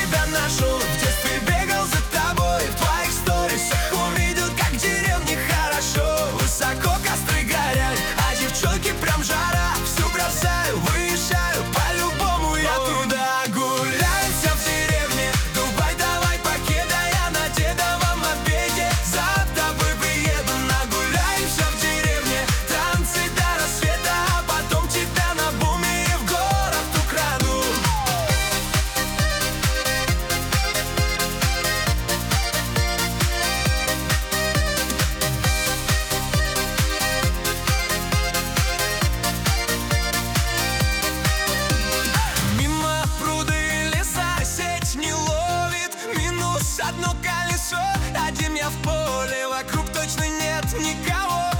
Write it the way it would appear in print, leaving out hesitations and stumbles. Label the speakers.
Speaker 1: тебя нашел. В детстве бегал за тобой, в твоих сторисах увидел, как в деревне хорошо. Высоко костры горят, а девчонки прям жара. Всю бросаю, выезжаю, по-любому я туда. Гуляем все в деревне, Дубай, давай покеда. Я на дедовом мопеде за тобой приеду. Нагуляемся в деревне, танцы до рассвета, а потом тебя на буме в город украду. Мимо пруды, леса, сеть не ловит. Минус одно колесо, один я в поле, вокруг точно нет никого.